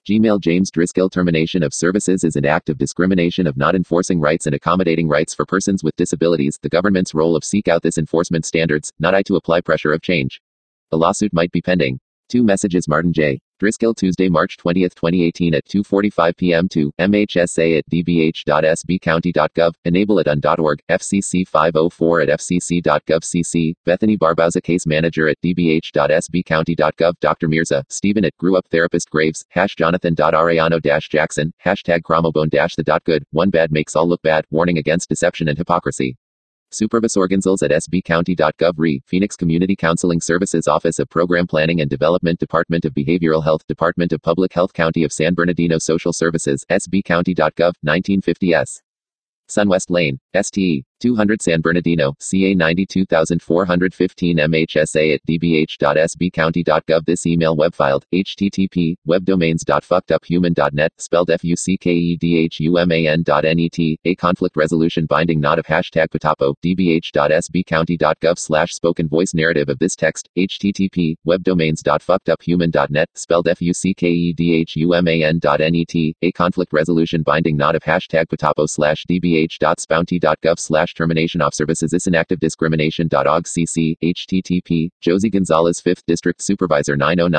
Gmail James Driscoll Termination of services is an act of discrimination of not enforcing rights and accommodating rights for persons with disabilities. The government's role of seek out this enforcement standards, not I to apply pressure of change. A lawsuit might be pending. 2 messages Martin J. Driscoll Tuesday, March 20, 2018 at 2:45 p.m. to mhsa@dbh.sbcounty.gov, enableitun.org, FCC 504 at fcc.gov.cc, Bethany Barbauza Case Manager at dbh.sbcounty.gov, Dr. Mirza, Stephen at Grew Up Therapist Graves, #Jonathan.Ariano-Jackson, #Chromobone-the.good, one bad makes all look bad, warning against deception and hypocrisy. Supervisorganzals at sbcounty.gov re, Phoenix Community Counseling Services Office of Program Planning and Development Department of Behavioral Health Department of Public Health County of San Bernardino Social Services, sbcounty.gov, 1950 S. Sunwest Lane, STE, 200 San Bernardino, CA 92415 MHSA at dbh.sbcounty.gov. This email web filed, http, webdomains.fuckeduphuman.net, spelled fuckedhuman.net, a conflict resolution binding not of #Patapo, dbh.sbcounty.gov/spoken voice narrative of this text, http, webdomains.fuckeduphuman.net, spelled fuckedhuman.net, a conflict resolution binding not of #dbh.spounty.gov/termination of services is an act of discrimination.org cc, http, Josie Gonzalez 5th District Supervisor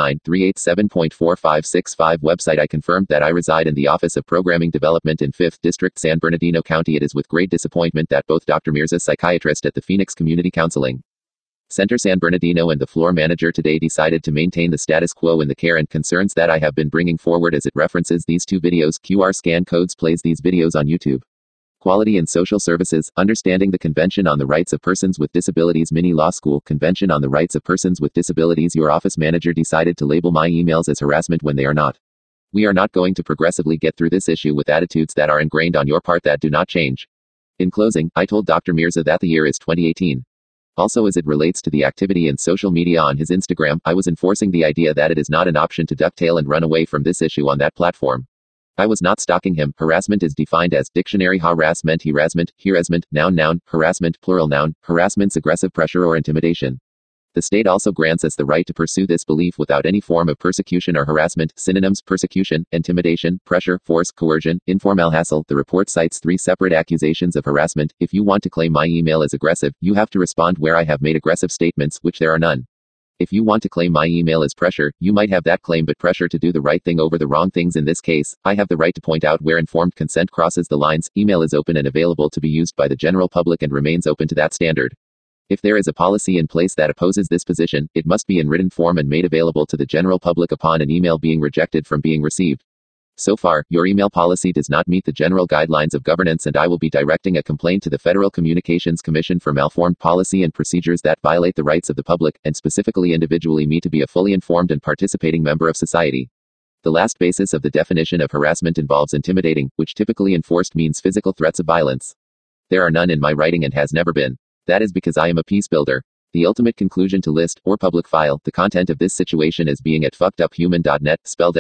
909-387.4565 website. I confirmed that I reside in the Office of Programming Development in 5th District San Bernardino County. It is with great disappointment that both Dr. Mirza, psychiatrist at the Phoenix Community Counseling Center San Bernardino, and the floor manager today decided to maintain the status quo in the care and concerns that I have been bringing forward as it references these 2 videos. QR scan codes plays these videos on YouTube. Quality in Social Services, Understanding the Convention on the Rights of Persons with Disabilities Mini Law School Convention on the Rights of Persons with Disabilities. Your office manager decided to label my emails as harassment when they are not. We are not going to progressively get through this issue with attitudes that are ingrained on your part that do not change. In closing, I told Dr. Mirza that the year is 2018. Also, as it relates to the activity in social media on his Instagram, I was enforcing the idea that it is not an option to ducktail and run away from this issue on that platform. I was not stalking him. Harassment is defined as dictionary harassment, harassment, noun, harassment, plural noun, harassment's aggressive pressure or intimidation. The state also grants us the right to pursue this belief without any form of persecution or harassment. Synonyms: persecution, intimidation, pressure, force, coercion, informal hassle. The report cites 3 separate accusations of harassment. If you want to claim my email as aggressive, you have to respond where I have made aggressive statements, which there are none. If you want to claim my email as pressure, you might have that claim, but pressure to do the right thing over the wrong things. In this case, I have the right to point out where informed consent crosses the lines. Email is open and available to be used by the general public and remains open to that standard. If there is a policy in place that opposes this position, it must be in written form and made available to the general public upon an email being rejected from being received. So far, your email policy does not meet the general guidelines of governance, and I will be directing a complaint to the Federal Communications Commission for malformed policy and procedures that violate the rights of the public, and specifically individually me, to be a fully informed and participating member of society. The last basis of the definition of harassment involves intimidating, which typically enforced means physical threats of violence. There are none in my writing and has never been. That is because I am a peace builder. The ultimate conclusion to list, or public file, the content of this situation as being at fuckeduphuman.net, spelled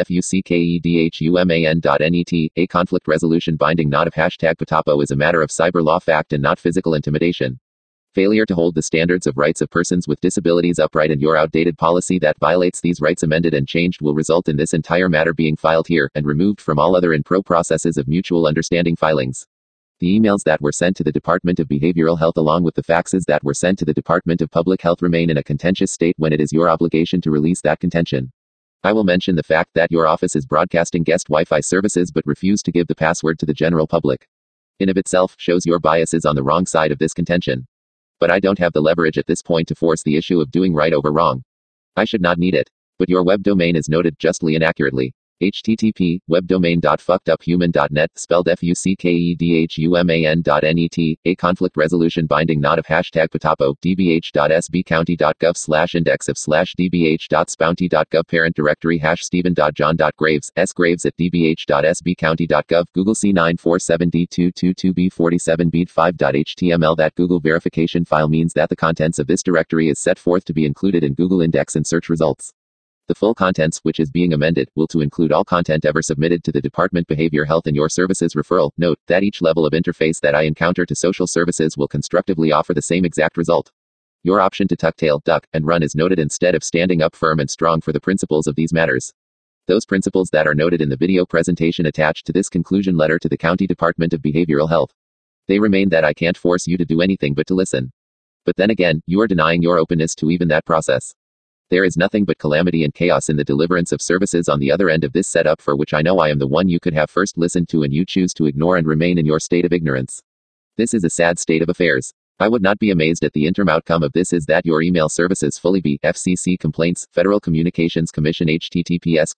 fuckedhuman.net, a conflict resolution binding not of #Patapo is a matter of cyber law fact and not physical intimidation. Failure to hold the standards of rights of persons with disabilities upright and your outdated policy that violates these rights amended and changed will result in this entire matter being filed here, and removed from all other in pro processes of mutual understanding filings. The emails that were sent to the Department of Behavioral Health along with the faxes that were sent to the Department of Public Health remain in a contentious state when it is your obligation to release that contention. I will mention the fact that your office is broadcasting guest Wi-Fi services but refuse to give the password to the general public. In of itself, shows your bias is on the wrong side of this contention. But I don't have the leverage at this point to force the issue of doing right over wrong. I should not need it. But your web domain is noted justly inaccurately. http, webdomain.fuckeduphuman.net, spelled fuckedhuman.net, a conflict resolution binding not of #Patapo, dbh.sbcounty.gov/index of/dbh.spounty.gov parent directory #Stephen.John.Graves, sgraves at dbh.sbcounty.gov, Google C947D222B47B5.html. That Google verification file means that the contents of this directory is set forth to be included in Google Index and search results. The full contents, which is being amended, will to include all content ever submitted to the Department Behavior Health in your services referral. Note that each level of interface that I encounter to social services will constructively offer the same exact result. Your option to tuck tail, duck, and run is noted instead of standing up firm and strong for the principles of these matters. Those principles that are noted in the video presentation attached to this conclusion letter to the County Department of Behavioral Health. They remain that I can't force you to do anything but to listen. But then again, you are denying your openness to even that process. There is nothing but calamity and chaos in the deliverance of services on the other end of this setup, for which I know I am the one you could have first listened to, and you choose to ignore and remain in your state of ignorance. This is a sad state of affairs. I would not be amazed at the interim outcome of this is that your email services fully be FCC complaints, Federal Communications Commission, https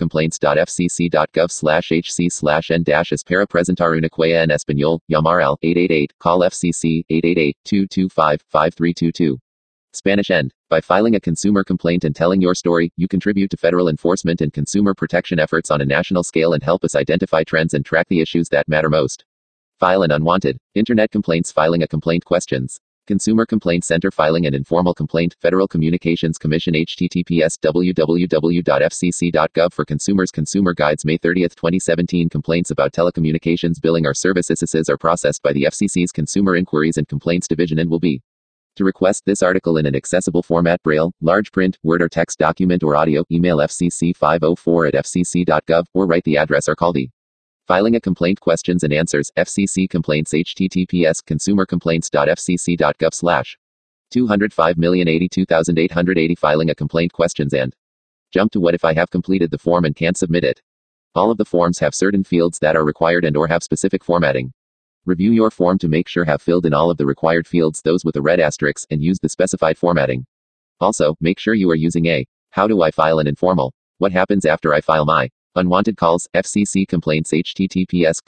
consumercomplaints.fcc.gov/hc/n- as para presentar una queja en español, llamar al 888, call FCC, 888-225-5322. Spanish end. By filing a consumer complaint and telling your story, you contribute to federal enforcement and consumer protection efforts on a national scale and help us identify trends and track the issues that matter most. File an unwanted internet complaints, filing a complaint questions. Consumer Complaint Center, filing an informal complaint, Federal Communications Commission, https www.fcc.gov for consumers. Consumer Guides, May 30, 2017. Complaints about telecommunications billing or services are processed by the FCC's Consumer Inquiries and Complaints Division and will be. To request this article in an accessible format, Braille, large print, Word or text document, or audio, email fcc504@fcc.gov, or write the address or call the Filing a Complaint Questions and Answers, FCC Complaints, https consumercomplaints.fcc.gov/205,082,880. Filing a Complaint Questions and jump to what if I have completed the form and can't submit it. All of the forms have certain fields that are required and or have specific formatting. Review your form to make sure have filled in all of the required fields, those with a red asterisk, and use the specified formatting. Also, make sure you are using a How do I file an informal? What happens after I file my unwanted calls, FCC complaints, https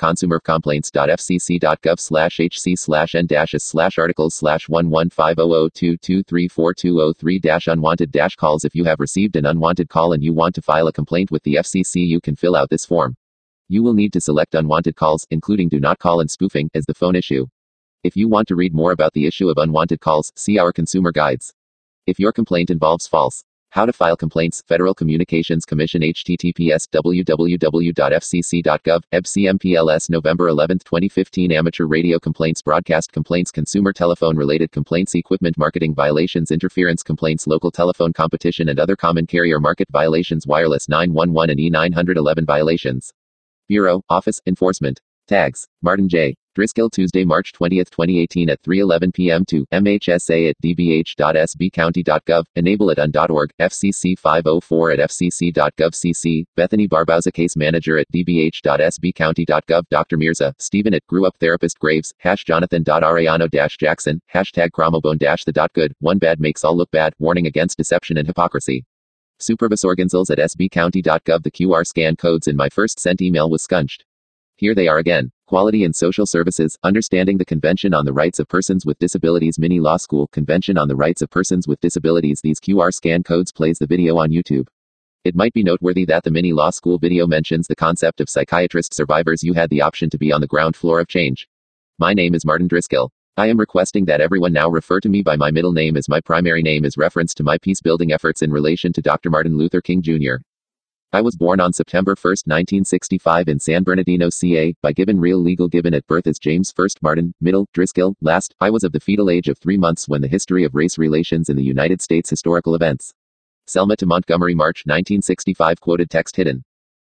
consumercomplaints.fcc.gov/hc/n-/articles/1150022342003-unwanted-calls. If you have received an unwanted call and you want to file a complaint with the FCC, you can fill out this form. You will need to select unwanted calls, including do not call and spoofing, as the phone issue. If you want to read more about the issue of unwanted calls, see our consumer guides. If your complaint involves false how to file complaints, Federal Communications Commission, https www.fcc.gov, EBCMPLS, November 11, 2015. Amateur radio complaints, broadcast complaints, consumer telephone related complaints, equipment marketing violations, interference complaints, local telephone competition and other common carrier market violations, wireless 911 and E911 violations. Bureau, Office, Enforcement. Tags, Martin J. Driscoll, Tuesday, March 20, 2018 at 3:11 p.m. to mhsa@dbh.sbcounty.gov, enableitun.org, FCC 504@fcc.gov. CC, Bethany Barbauza, Case Manager at dbh.sbcounty.gov. Dr. Mirza, Stephen at Grew Up Therapist. Graves, #Jonathan.Ariano-Jackson, #Chromobone-the. Good, one bad makes all look bad, warning against deception and hypocrisy. Supervisorganzals at sbcounty.gov. The QR scan codes in my first sent email was scrunched. Here they are again. Quality and Social Services, Understanding the Convention on the Rights of Persons with Disabilities, Mini Law School, Convention on the Rights of Persons with Disabilities. These QR scan codes plays the video on YouTube. It might be noteworthy that the Mini Law School video mentions the concept of psychiatrist survivors. You had the option to be on the ground floor of change. My name is Martin Driscoll. I am requesting that everyone now refer to me by my middle name, as my primary name is reference to my peace-building efforts in relation to Dr. Martin Luther King Jr. I was born on September 1, 1965 in San Bernardino, CA, by Gibbon Real Legal. Gibbon at birth as James First Martin, middle, Driscoll, last. I was of the fetal age of 3 months when the history of race relations in the United States historical events. Selma to Montgomery, March 1965. Quoted text hidden.